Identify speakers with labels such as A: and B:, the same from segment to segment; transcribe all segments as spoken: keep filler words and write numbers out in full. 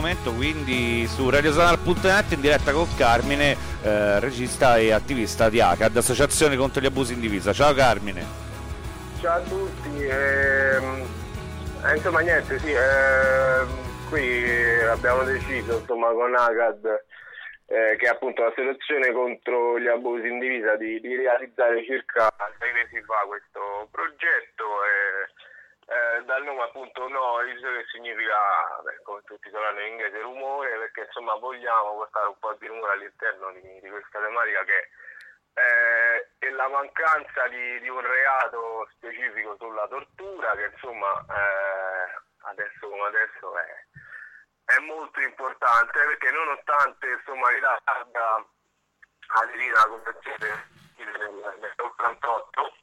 A: Momento quindi su radiosonal punto net in diretta con Carmine, eh, regista e attivista di A C A D, Associazione contro gli abusi in divisa. Ciao Carmine.
B: Ciao a tutti, ehm, eh, insomma niente, sì, ehm, qui abbiamo deciso insomma con A C A D, eh, che è appunto l'Associazione contro gli abusi in divisa, di, di realizzare circa sei mesi fa questo progetto. E, Eh, dal nome appunto noise, che significa, beh, come tutti sanno in inglese, rumore, perché insomma vogliamo portare un po' di rumore all'interno di, di questa tematica che eh, è la mancanza di, di un reato specifico sulla tortura, che insomma eh, adesso come adesso è, è molto importante, perché nonostante insomma l'Italia abbia aderito alla Convenzione del ottantotto,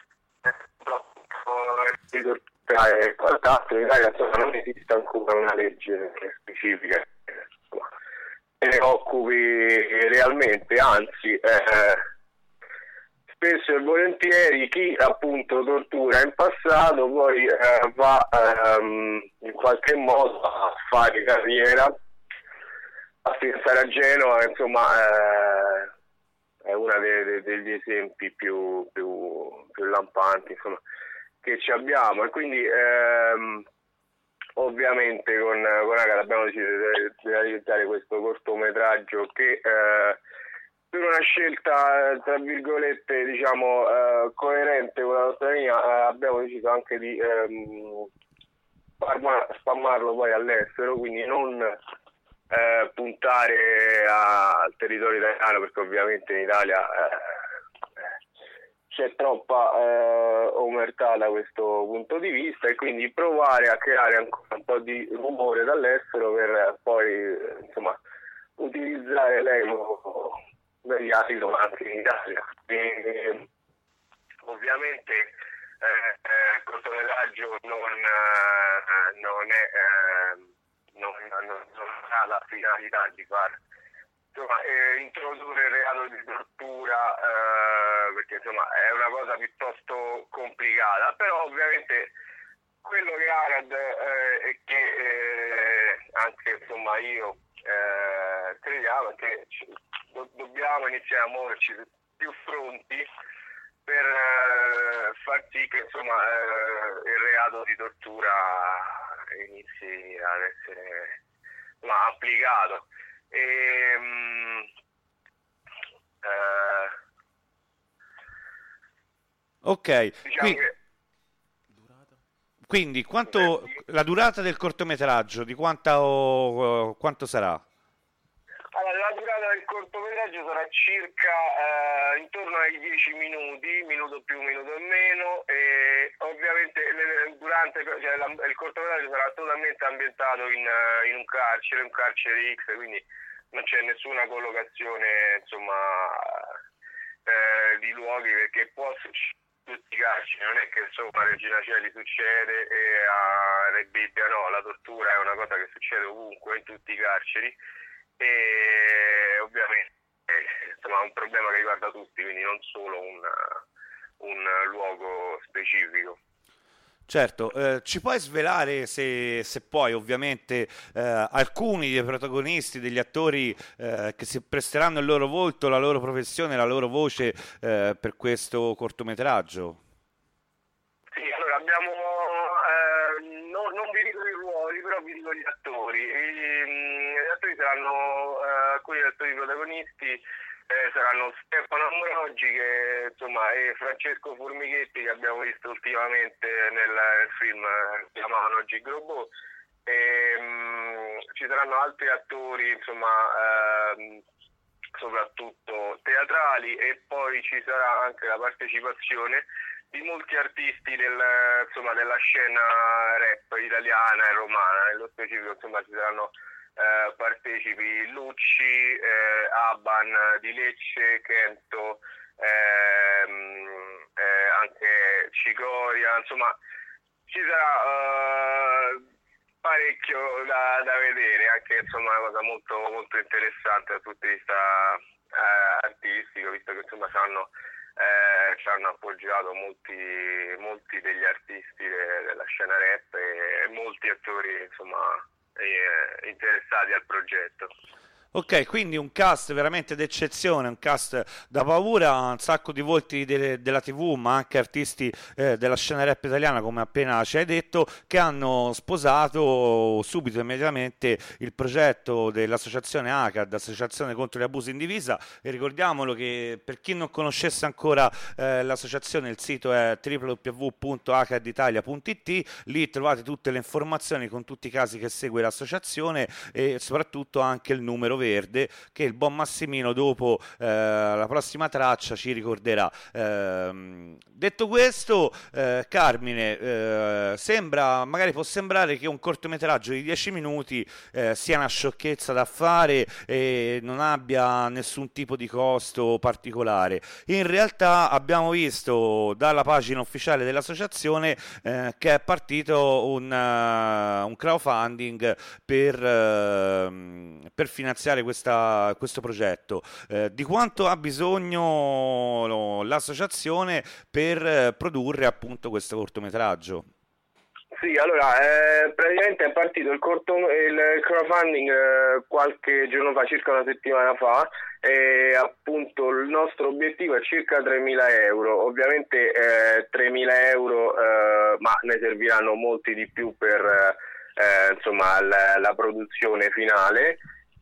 B: purtroppo e quant'altro in Italia insomma non esiste ancora una legge specifica insomma, che ne occupi realmente, anzi eh, spesso e volentieri chi appunto tortura in passato poi eh, va ehm, in qualche modo a fare carriera, a stare a Genova, insomma eh, è uno de- de- degli esempi più, più, più lampanti insomma che ci abbiamo, e quindi ehm, ovviamente con, con A C A D abbiamo deciso di, di realizzare questo cortometraggio che eh, per una scelta tra virgolette diciamo eh, coerente con la nostra linea eh, abbiamo deciso anche di ehm, spammarlo poi all'estero, quindi non eh, puntare a, al territorio italiano, perché ovviamente in Italia eh, c'è troppa eh, omertà da questo punto di vista, e quindi provare a creare ancora un po' di rumore dall'estero per poi insomma utilizzare l'eco mediatico anche in Italia. E, ovviamente eh, eh, il cortometraggio non, eh, non è eh, non, non, non ha la finalità di far insomma eh, introdurre il reato di tortura, eh, perché insomma è una cosa piuttosto complicata, però ovviamente quello che A C A D eh, è che eh, anche insomma io eh, crediamo che do- dobbiamo iniziare a muoverci su più fronti per eh, far sì che insomma eh, il reato di tortura inizi ad essere insomma, applicato. E, um, eh,
A: ok,
B: diciamo
A: Qui,
B: che,
A: quindi quanto, la durata del cortometraggio, di quanta o, quanto sarà?
B: allora, la durata del cortometraggio sarà circa eh, intorno ai dieci minuti, minuto più, minuto meno, e ovviamente durante cioè, la, il cortometraggio sarà totalmente ambientato in, in un carcere, un carcere X, quindi non c'è nessuna collocazione insomma eh, di luoghi, perché può succedere in tutti i carceri, non è che insomma a Regina Coeli succede e a Re Bibbia no, la tortura è una cosa che succede ovunque in tutti i carceri, e ovviamente insomma è un problema che riguarda tutti, quindi non solo un, un luogo specifico.
A: Certo, eh, ci puoi svelare, se, se puoi, ovviamente, eh, alcuni dei protagonisti, degli attori eh, che si presteranno il loro volto, la loro professione, la loro voce eh, per questo cortometraggio?
B: Sì, allora abbiamo, eh, no, non vi dico i ruoli, però vi dico gli attori. I, gli attori saranno, eh, alcuni degli attori protagonisti eh, saranno Stefano Ambroggi, che insomma, e Francesco Formighetti, che abbiamo visto ultimamente nel, nel film che chiamavano Gigrobot. E, um, ci saranno altri attori, insomma, ehm, soprattutto teatrali, e poi ci sarà anche la partecipazione di molti artisti del, insomma, della scena rap italiana e romana. Nello specifico insomma ci saranno eh, partecipi Lucci, eh, Abban di Lecce, Kento, ehm, eh, anche Cicoria, insomma ci sarà eh, parecchio da, da vedere, anche insomma una cosa molto, molto interessante dal punto di vista eh, artistico, visto che insomma sanno Eh, ci hanno appoggiato molti, molti degli artisti de, della scena rap, e, e molti attori insomma eh, interessati al progetto.
A: Ok, quindi un cast veramente d'eccezione, un cast da paura, un sacco di volti de- della T V, ma anche artisti eh, della scena rap italiana, come appena ci hai detto, che hanno sposato subito, immediatamente, il progetto dell'associazione A C A D, Associazione contro gli abusi in divisa. E ricordiamolo che per chi non conoscesse ancora eh, l'associazione, il sito è w w w punto a c a d italia punto i t, lì trovate tutte le informazioni con tutti i casi che segue l'associazione e soprattutto anche il numero verde che il buon Massimino dopo eh, la prossima traccia ci ricorderà. Eh, detto questo, eh, Carmine, eh, sembra, magari può sembrare che un cortometraggio di dieci minuti eh, sia una sciocchezza da fare e non abbia nessun tipo di costo particolare. In realtà abbiamo visto dalla pagina ufficiale dell'associazione eh, che è partito un, uh, un crowdfunding per, uh, per finanziare questa, questo progetto. Eh, di quanto ha bisogno no, l'associazione per eh, produrre appunto questo cortometraggio?
B: Sì, allora, eh, praticamente è partito il, corto, il crowdfunding eh, qualche giorno fa, circa una settimana fa, e appunto il nostro obiettivo è circa tremila euro. Ovviamente eh, tremila euro, eh, ma ne serviranno molti di più per eh, insomma la, la produzione finale.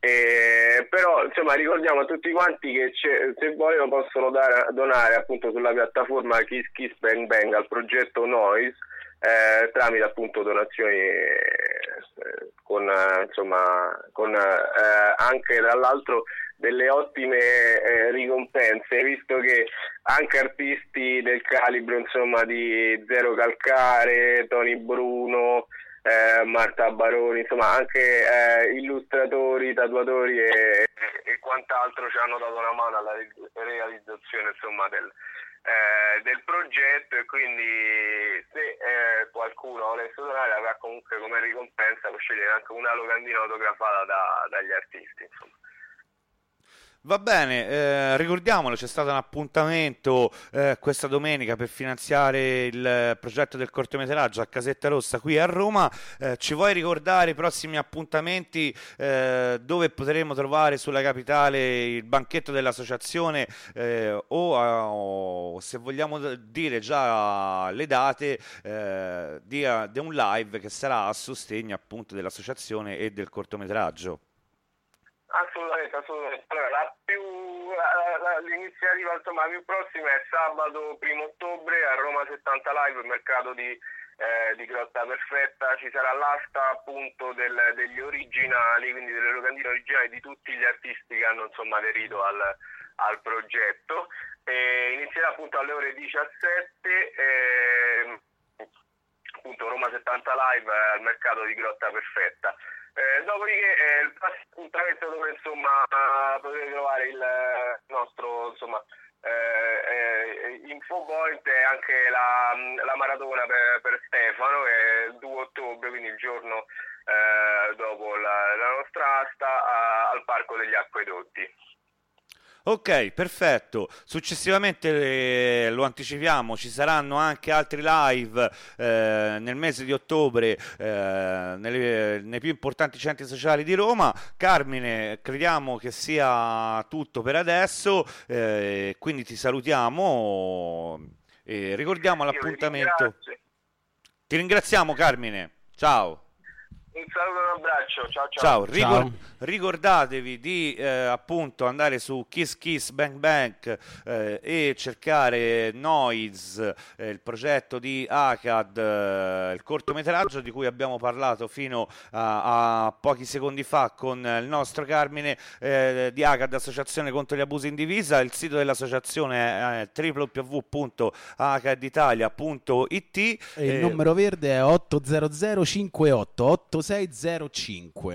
B: Eh, però insomma ricordiamo a tutti quanti che se vogliono possono dare, donare appunto sulla piattaforma Kiss Kiss Bang Bang al progetto Noise eh, tramite appunto donazioni eh, con eh, insomma con eh, anche dall'altro delle ottime eh, ricompense, visto che anche artisti del calibro insomma di Zero Calcare, Tony Bruno, Eh, Marta Baroni, insomma anche eh, illustratori, tatuatori e, e quant'altro ci hanno dato una mano alla realizzazione insomma del, eh, del progetto, e quindi se eh, qualcuno volesse donare avrà comunque come ricompensa può scegliere anche una locandina autografata da, dagli artisti, insomma.
A: Va bene, eh, ricordiamolo, c'è stato un appuntamento eh, questa domenica per finanziare il progetto del cortometraggio a Casetta Rossa qui a Roma. Eh, ci vuoi ricordare i prossimi appuntamenti eh, dove potremo trovare sulla capitale il banchetto dell'associazione eh, o, o se vogliamo dire già le date eh, di, di un live che sarà a sostegno appunto dell'associazione e del cortometraggio?
B: Assolutamente, assolutamente. Allora, la più, la, la, l'iniziativa insomma più prossima è sabato primo ottobre a Roma settanta Live, il mercato di, eh, di Grotta Perfetta. Ci sarà l'asta appunto del, degli originali, quindi delle locandine originali di tutti gli artisti che hanno insomma aderito al, al progetto. E inizierà appunto alle ore diciassette, eh, appunto Roma settanta Live al mercato di Grotta Perfetta. Eh, dopodiché eh, il prossimo appuntamento dove insomma potete trovare il nostro insomma eh, eh, infopoint è anche la, la maratona per, per Stefano, che è il due ottobre, quindi il giorno eh, dopo la, la nostra asta a, al Parco degli Acquedotti.
A: Ok, perfetto. Successivamente eh, lo anticipiamo, ci saranno anche altri live eh, nel mese di ottobre eh, nelle- nei più importanti centri sociali di Roma. Carmine, crediamo che sia tutto per adesso, eh, quindi ti salutiamo e ricordiamo
B: Io vi
A: l'appuntamento.
B: ringrazio.
A: Ti ringraziamo, Carmine. Ciao.
B: Un saluto e un abbraccio, ciao ciao.
A: Ciao, ricor-
C: Ciao.
A: ricordatevi di eh, appunto andare su Kiss Kiss Bang Bang eh, e cercare Noise, eh, il progetto di A C A D, eh, il cortometraggio di cui abbiamo parlato fino a, a pochi secondi fa con il nostro Carmine eh, di A C A D, Associazione contro gli abusi in divisa. Il sito dell'associazione è w w w punto a c a d italia punto i t.
C: E il numero verde è otto zero zero cinque otto otto sei zero cinque.